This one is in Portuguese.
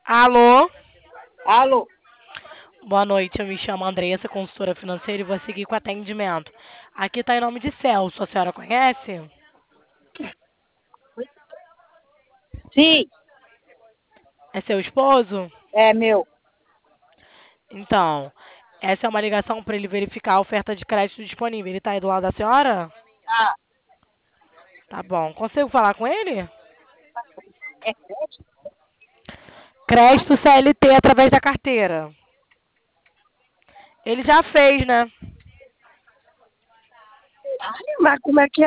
Alô? Alô? Boa noite, eu me chamo Andressa, consultora financeira, e vou seguir com atendimento. Aqui está em nome de Celso, a senhora conhece? Sim, É seu esposo? é meu. Então, essa é uma ligação para ele verificar a oferta de crédito disponível. Ele está aí do lado da senhora? Ah, Tá bom. Consigo falar com ele? é crédito? Crédito CLT através da carteira. Ele já fez, né? Ai, mas como é que